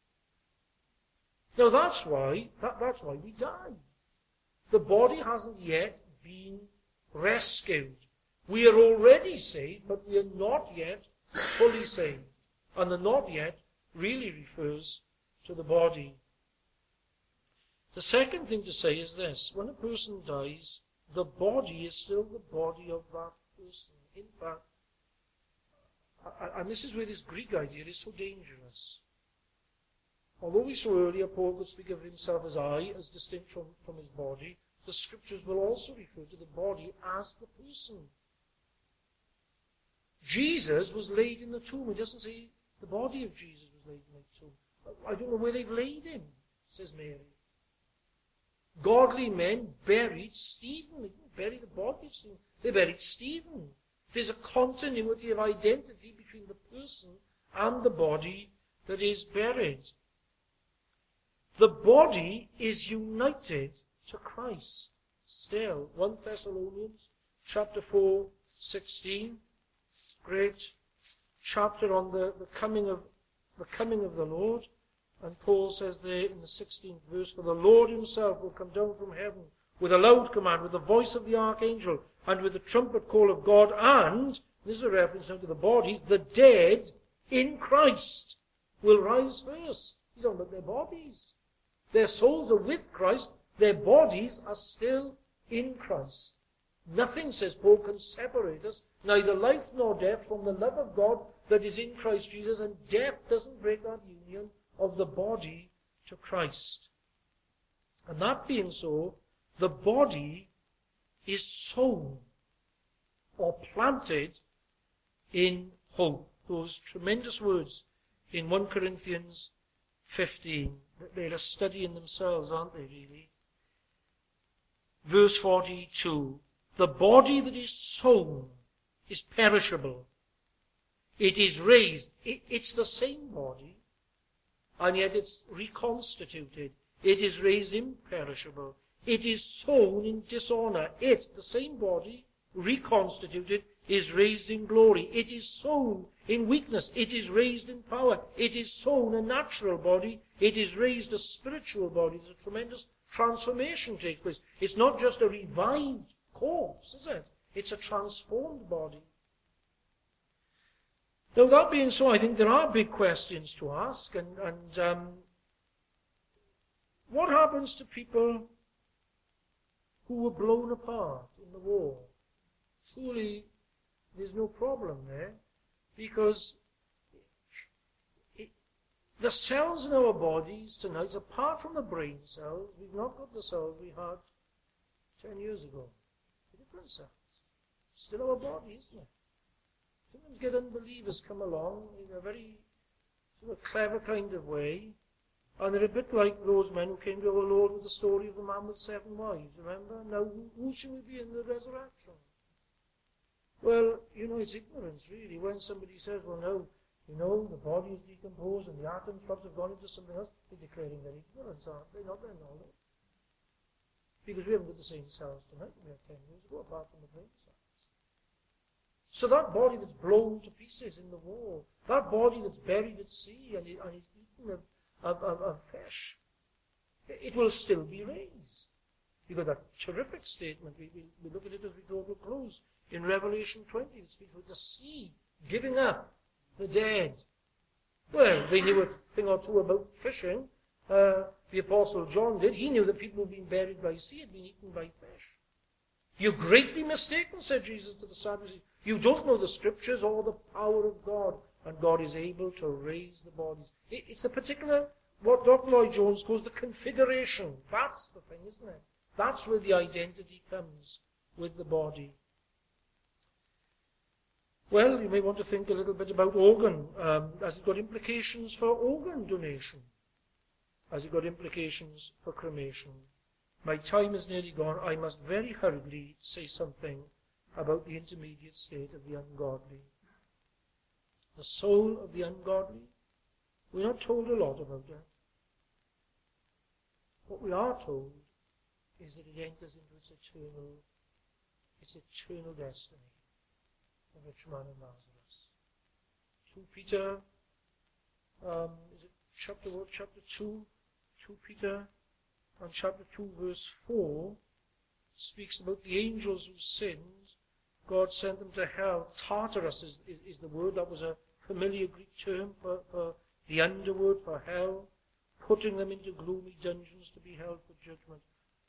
Now that's why we die. The body hasn't yet been rescued. We are already saved, but we are not yet fully saved. And the not yet really refers to the body. The second thing to say is this: when a person dies, the body is still the body of that person. In fact, and this is where this Greek idea is so dangerous. Although we saw earlier Paul could speak of himself as I, as distinct from his body, the scriptures will also refer to the body as the person. Jesus was laid in the tomb. It doesn't say the body of Jesus was laid in the tomb. I don't know where they've laid him, says Mary. Godly men buried Stephen. They didn't bury the body of Stephen. They buried Stephen. There's a continuity of identity between the person and the body that is buried. The body is united to Christ still. 1 Thessalonians chapter 4:16, great chapter on the coming of the Lord. And Paul says there in the 16th verse, for the Lord himself will come down from heaven with a loud command, with the voice of the archangel, and with the trumpet call of God, and, this is a reference now to the bodies, the dead in Christ will rise first. He's talking about their bodies. Their souls are with Christ, their bodies are still in Christ. Nothing, says Paul, can separate us, neither life nor death, from the love of God that is in Christ Jesus, and death doesn't break that union of the body to Christ. And that being so, the body is sown or planted in hope. Those tremendous words in 1 Corinthians 15. They're a study in themselves, aren't they, really? Verse 42. The body that is sown is perishable. It is raised. It's the same body, and yet it's reconstituted. It is raised imperishable. It is sown in dishonor. It, the same body, reconstituted, is raised in glory. It is sown in weakness. It is raised in power. It is sown a natural body. It is raised a spiritual body. There's a tremendous transformation takes place. It's not just a revived corpse, is it? It's a transformed body. Now, that being so, I think there are big questions to ask. And what happens to people who were blown apart in the war? Surely there's no problem there, because the cells in our bodies tonight, apart from the brain cells, we've not got the cells we had 10 years ago. They're different cells. Still our body, isn't it? Sometimes get unbelievers come along in a very sort of clever kind of way, And they're a bit like those men who came to our Lord with the story of the man with 7 wives, remember? Now, who should we be in the resurrection? Well, it's ignorance, really. When somebody says, well, no, the body is decomposed and the atoms perhaps have gone into something else, they're declaring their ignorance, aren't they? Not their knowledge. Because we haven't got the same cells tonight we had 10 years ago, apart from the brain cells. So that body that's blown to pieces in the war, that body that's buried at sea and is eaten of fish, it will still be raised. You've got that terrific statement. We look at it as we draw to a close in Revelation 20. It speaks about the sea giving up the dead. Well, they knew a thing or two about fishing. The Apostle John did. He knew that people who had been buried by sea had been eaten by fish. You're greatly mistaken, said Jesus to the Sadducees. You don't know the Scriptures or the power of God, and God is able to raise the bodies. It's the particular, what Dr. Lloyd-Jones calls the configuration. That's the thing, isn't it? That's where the identity comes with the body. Well, you may want to think a little bit about organ. Has it got implications for organ donation? Has it got implications for cremation? My time is nearly gone. I must very hurriedly say something about the intermediate state of the ungodly. The soul of the ungodly, we're not told a lot about that. What we are told is that it enters into its eternal destiny. The rich man and Lazarus. 2 Peter, is it chapter 2? 2 Peter and chapter 2 verse 4 speaks about the angels who sinned. God sent them to hell. Tartarus is the word. That was a familiar Greek term for the underworld, for hell, putting them into gloomy dungeons to be held for judgment.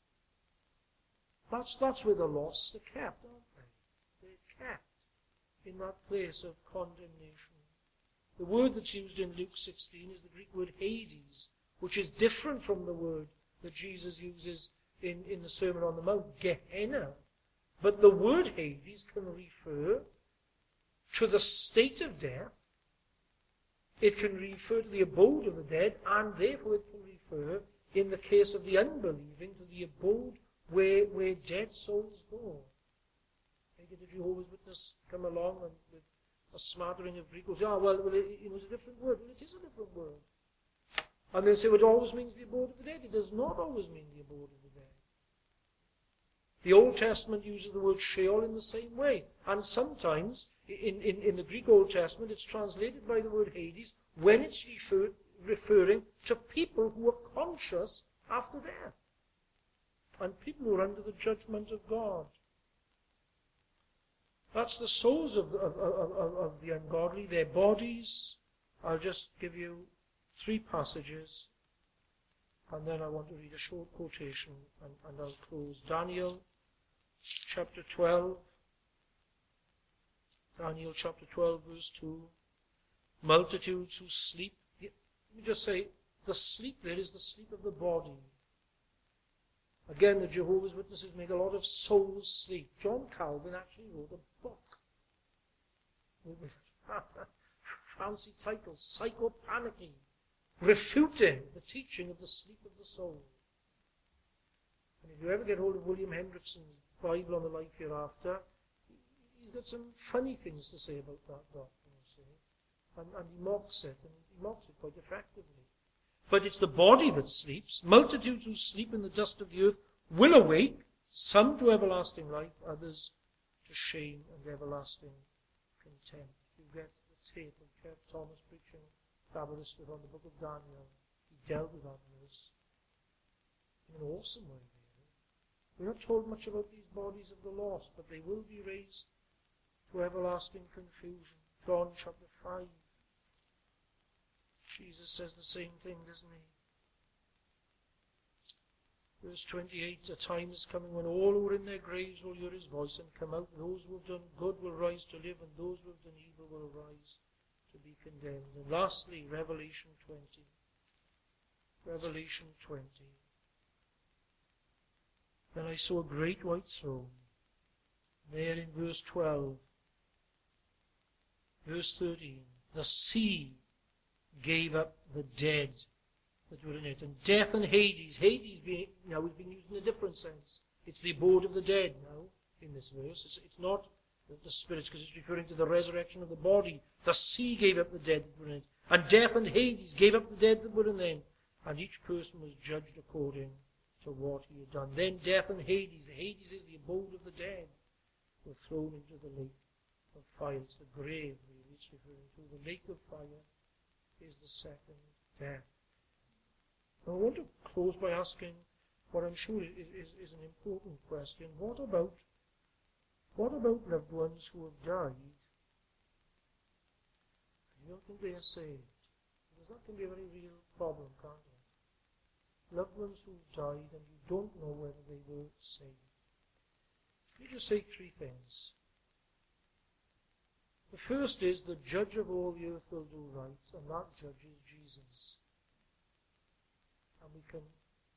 That's where the lost are kept, aren't they? They're kept in that place of condemnation. The word that's used in Luke 16 is the Greek word Hades, which is different from the word that Jesus uses in the Sermon on the Mount, Gehenna. But the word Hades can refer to the state of death. It can refer to the abode of the dead, and therefore it can refer, in the case of the unbelieving, to the abode where dead souls go. Maybe the Jehovah's Witness come along and with a smattering of Greek, goes, it's a different word. Well, it is a different word. And they say, well, it always means the abode of the dead. It does not always mean the abode of the dead. The Old Testament uses the word Sheol in the same way. And sometimes, in the Greek Old Testament, it's translated by the word Hades when it's referring to people who are conscious after death. And people who are under the judgment of God. That's the souls of the ungodly, their bodies. I'll just give you 3 passages, and then I want to read a short quotation, and I'll close. Daniel chapter 12. Daniel chapter 12, verse 2. Multitudes who sleep. Let me just say, the sleep there is the sleep of the body. Again, the Jehovah's Witnesses make a lot of soul sleep. John Calvin actually wrote a book with fancy title, Psychopanicky, refuting the teaching of the sleep of the soul. And if you ever get hold of William Hendrickson's Bible on the Life Hereafter, he's got some funny things to say about that doctrine, you see. And he mocks it, and he mocks it quite effectively. But it's the body that sleeps. Multitudes who sleep in the dust of the earth will awake, some to everlasting life, others to shame and everlasting contempt. You get the tape of Jeff Thomas preaching Aberystwyth on the book of Daniel. He dealt with that verse in an awesome way, really. We're not told much about these bodies of the lost, but they will be raised to everlasting confusion. John chapter 5. Jesus says the same thing, doesn't he? Verse 28, a time is coming when all who are in their graves will hear his voice and come out. Those who have done good will rise to live, and those who have done evil will rise to be condemned. And lastly, Revelation 20. Revelation 20. Then I saw a great white throne. There in verse 12. Verse 13. The sea gave up the dead that were in it. And death and Hades, now is being used in a different sense. It's the abode of the dead now in this verse. It's not the spirits, because it's referring to the resurrection of the body. The sea gave up the dead that were in it. And death and Hades gave up the dead that were in them. And each person was judged according to what he had done. Then death and Hades is the abode of the dead, were thrown into the lake of fire. It's the grave, really, it's referring to. The lake of fire is the second death. Now, I want to close by asking what I'm sure is an important question. What about loved ones who have died? You don't think they are saved? Because that can be a very real problem, can't it? Loved ones who died and you don't know whether they were saved. Let me just say three things. The first is the judge of all the earth will do right, and that judge is Jesus. And we can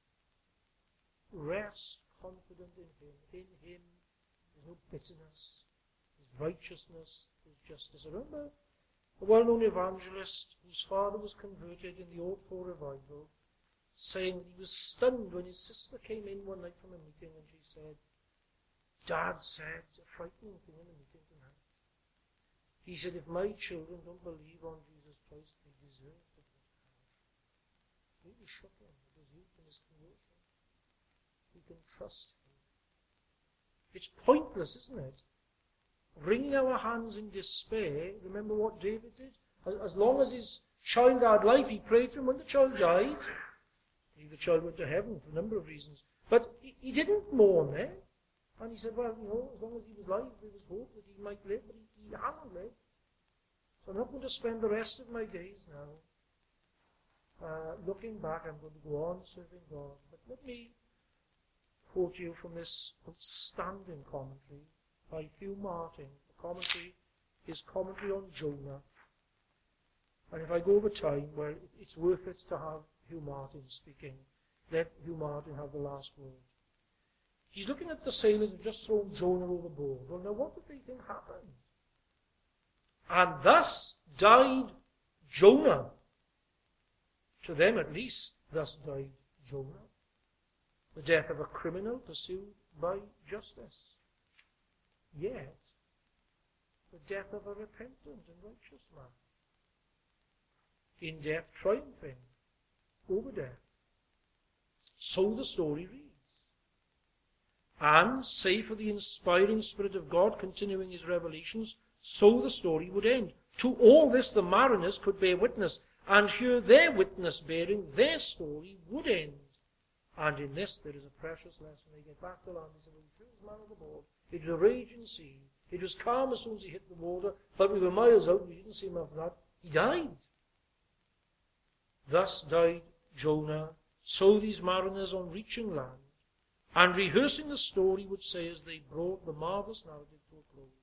rest confident in him. In him there's no bitterness, there's righteousness, there's justice. I remember a well-known evangelist whose father was converted in the 04 revival, saying that he was stunned when his sister came in one night from a meeting and she said, "Dad said a frightening thing in the meeting tonight. He said, if my children don't believe on Jesus Christ, they deserve to go to hell." It really shook him. It was youth in his conversion. We can trust him. It's pointless, isn't it? Wringing our hands in despair. Remember what David did? As long as his child had life, he prayed for him. When the child died, the child went to heaven for a number of reasons. But he didn't mourn there. And he said, well, as long as he was alive, there was hope that he might live, but he hasn't lived. So I'm not going to spend the rest of my days now looking back. I'm going to go on serving God. But let me quote you from this outstanding commentary by Hugh Martin. The commentary is commentary on Jonah. And if I go over time, well, it's worth it to have Hugh Martin speaking. Let Hugh Martin have the last word. He's looking at the sailors who've just thrown Jonah overboard. Well, now what did they think happened? And thus died Jonah. To them at least, thus died Jonah. The death of a criminal pursued by justice. Yet, the death of a repentant and righteous man. In death triumphing over death. So the story reads. And, save for the inspiring Spirit of God continuing his revelations, so the story would end. To all this the mariners could bear witness, and here their witness bearing, their story would end. And in this there is a precious lesson. They get back to land and say, well, he threw his man overboard. It was a raging sea. It was calm as soon as he hit the water, but we were miles out and we didn't see him after that. He died. Thus died Jonah. So these mariners on reaching land and rehearsing the story would say as they brought the marvelous narrative to a close.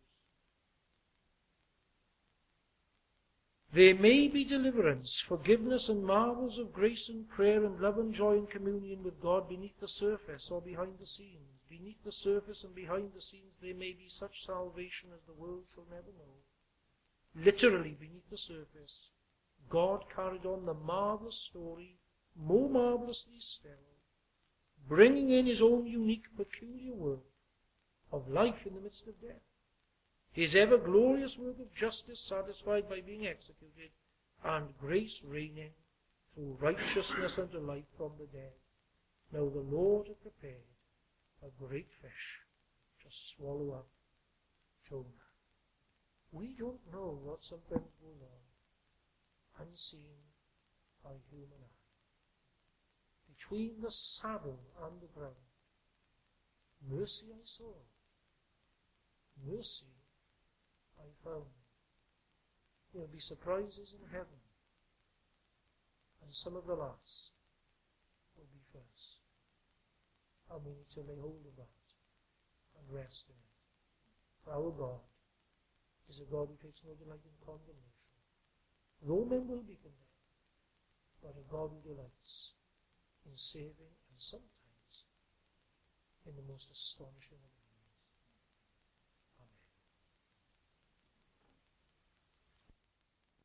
There may be deliverance, forgiveness, and marvels of grace and prayer and love and joy and communion with God beneath the surface or behind the scenes. Beneath the surface and behind the scenes there may be such salvation as the world shall never know. Literally beneath the surface, God carried on the marvelous story more marvelously still, bringing in his own unique, peculiar work of life in the midst of death. His ever glorious work of justice satisfied by being executed, and grace reigning through righteousness unto life from the dead. Now the Lord had prepared a great fish to swallow up Jonah. We don't know what sometimes goes on, unseen by human eye. Between the saddle and the ground, mercy I saw, mercy I found. There will be surprises in heaven, and some of the last will be first. And we need to lay hold of that and rest in it. For our God is a God who takes no delight in condemnation. Though men will be condemned, but a God who delights in saving, and sometimes in the most astonishing of